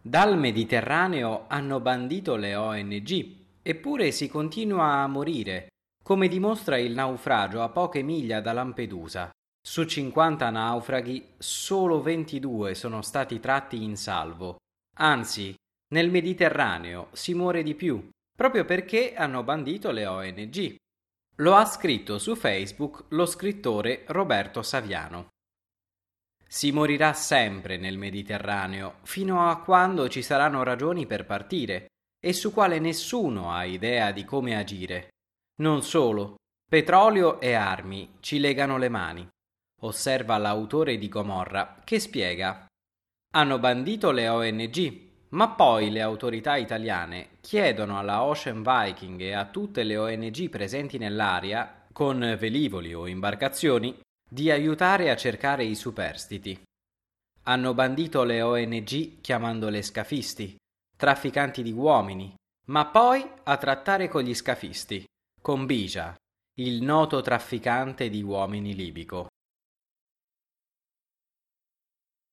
Dal Mediterraneo hanno bandito le ONG, eppure si continua a morire, come dimostra il naufragio a poche miglia da Lampedusa. Su 50 naufraghi, solo 22 sono stati tratti in salvo. Anzi, nel Mediterraneo si muore di più, proprio perché hanno bandito le ONG. Lo ha scritto su Facebook lo scrittore Roberto Saviano. Si morirà sempre nel Mediterraneo, fino a quando ci saranno ragioni per partire, e su quale nessuno ha idea di come agire. Non solo, petrolio e armi ci legano le mani. Osserva l'autore di Gomorra, che spiega: hanno bandito le ONG, ma poi le autorità italiane chiedono alla Ocean Viking e a tutte le ONG presenti nell'area, con velivoli o imbarcazioni, di aiutare a cercare i superstiti. Hanno bandito le ONG chiamandole scafisti, trafficanti di uomini, ma poi a trattare con gli scafisti, con Bija, il noto trafficante di uomini libico.